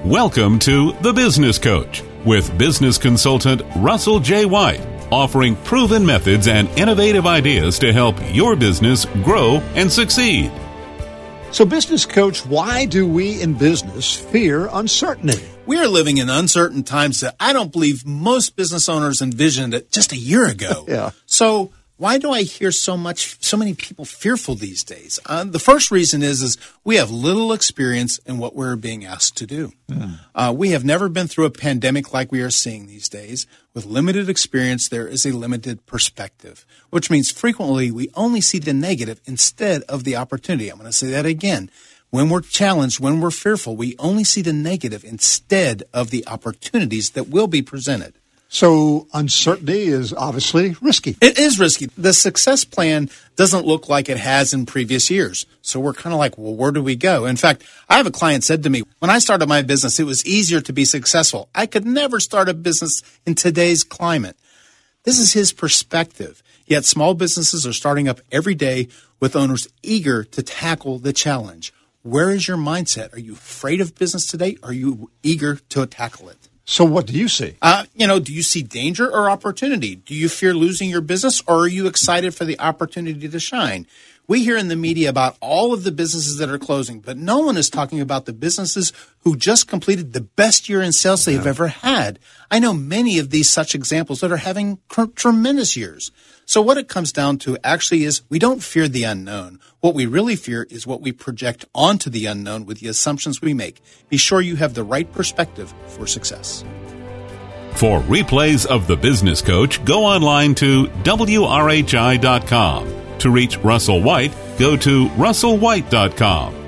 Welcome to The Business Coach with business consultant Russell J. White, offering proven methods and innovative ideas to help your business grow and succeed. So, Business Coach, why do we in business fear uncertainty? We are living in uncertain times that I don't believe most business owners envisioned it just a year ago. Yeah. So why do I hear so many people fearful these days? The first reason is we have little experience in what we're being asked to do. We have never been through a pandemic like we are seeing these days. With limited experience, there is a limited perspective, which means frequently we only see the negative instead of the opportunity. I'm going to say that again. When we're challenged, when we're fearful, we only see the negative instead of the opportunities that will be presented. So uncertainty is obviously risky. It is risky. The success plan doesn't look like it has in previous years. So we're kind of like, well, where do we go? In fact, I have a client said to me, when I started my business, it was easier to be successful. I could never start a business in today's climate. This is his perspective. Yet small businesses are starting up every day with owners eager to tackle the challenge. Where is your mindset? Are you afraid of business today? Or are you eager to tackle it? So what do you see? Do you see danger or opportunity? Do you fear losing your business, or are you excited for the opportunity to shine? We hear in the media about all of the businesses that are closing, but no one is talking about the businesses who just completed the best year in sales they've ever had. I know many of these such examples that are having tremendous years. So what it comes down to actually is we don't fear the unknown. What we really fear is what we project onto the unknown with the assumptions we make. Be sure you have the right perspective for success. For replays of The Business Coach, go online to WRHI.com. To reach Russell White, go to russellwhite.com.